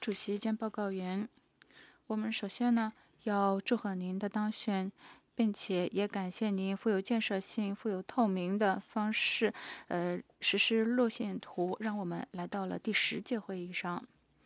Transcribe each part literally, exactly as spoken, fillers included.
主席兼报告员，我们首先呢要祝贺您的当选，并且也感谢您富有建设性、富有透明的方式，呃，实施路线图，让我们来到了第十届会议上。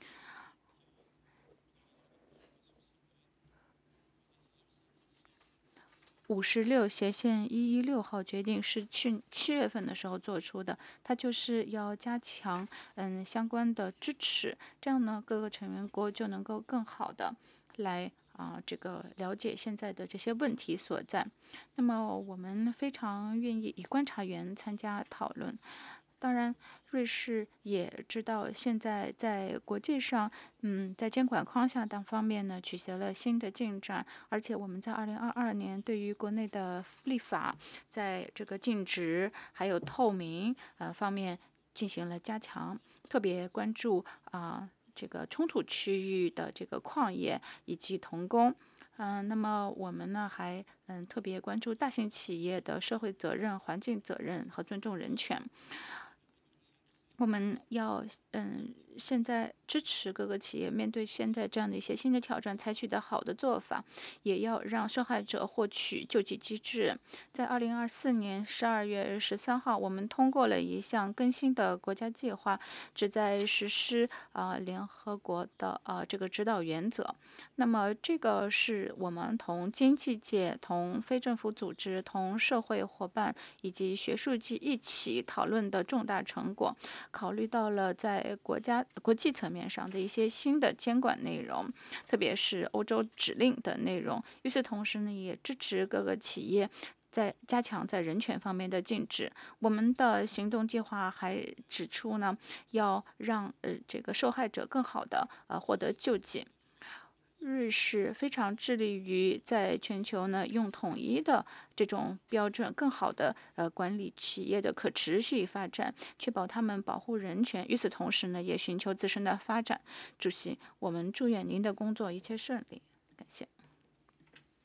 五十六斜线一一六号决定是去七月份的时候做出的，它就是要加强嗯相关的支持，这样呢各个成员国就能够更好的来啊这个了解现在的这些问题所在。那么我们非常愿意以观察员参加讨论。当然，瑞士也知道现在在国际上，嗯，在监管框架等方面呢，取得了新的进展，而且我们在二零二二年对于国内的立法，在这个尽职还有透明呃方面进行了加强，特别关注啊、这个冲突区域的这个矿业以及童工。嗯，那么我们呢还嗯特别关注大型企业的社会责任、环境责任和尊重人权。我们要嗯，现在支持各个企业面对现在这样的一些新的挑战，采取的好的做法，也要让受害者获取救济机制。在二零二四年十二月十三号，我们通过了一项更新的国家计划，旨在实施啊、呃、联合国的呃这个指导原则。那么这个是我们同经济界、同非政府组织、同社会伙伴以及学术界一起讨论的重大成果。考虑到了在国家国际层面上的一些新的监管内容，特别是欧洲指令的内容。与此同时呢，也支持各个企业在加强在人权方面的禁止。我们的行动计划还指出呢，要让呃这个受害者更好的呃获得救济。瑞士非常致力于在全球呢用统一的这种标准，更好的呃管理企业的可持续发展，确保他们保护人权。与此同时呢，也寻求自身的发展。主席，我们祝愿您的工作一切顺利，感谢。